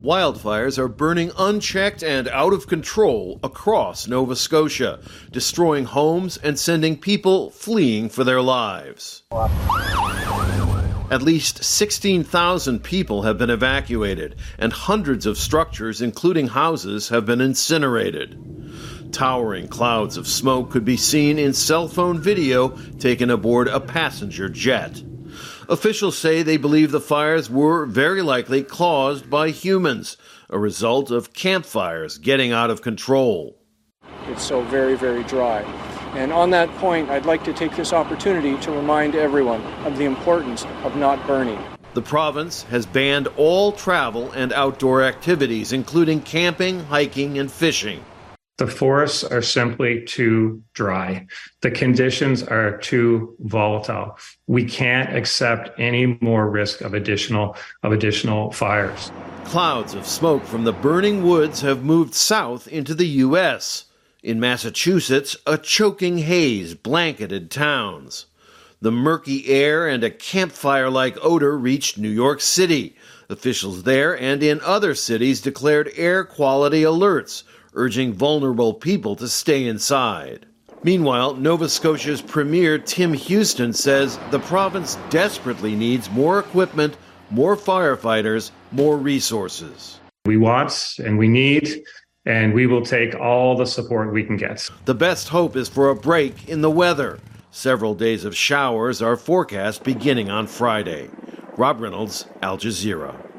Wildfires are burning unchecked and out of control across Nova Scotia, destroying homes and sending people fleeing for their lives. At least 16,000 people have been evacuated, and hundreds of structures, including houses, have been incinerated. Towering clouds of smoke could be seen in cell phone video taken aboard a passenger jet. Officials say they believe the fires were very likely caused by humans, a result of campfires getting out of control. It's so very, very dry. And on that point, I'd like to take this opportunity to remind everyone of the importance of not burning. The province has banned all travel and outdoor activities, including camping, hiking, and fishing. The forests are simply too dry. The conditions are too volatile. We can't accept any more risk of additional fires. Clouds of smoke from the burning woods have moved south into the U.S. In Massachusetts, a choking haze blanketed towns. The murky air and a campfire-like odor reached New York City. Officials there and in other cities declared air quality alerts, urging vulnerable people to stay inside. Meanwhile, Nova Scotia's Premier Tim Houston says the province desperately needs more equipment, more firefighters, more resources. We want and we need, and we will take all the support we can get. The best hope is for a break in the weather. Several days of showers are forecast beginning on Friday. Rob Reynolds, Al Jazeera.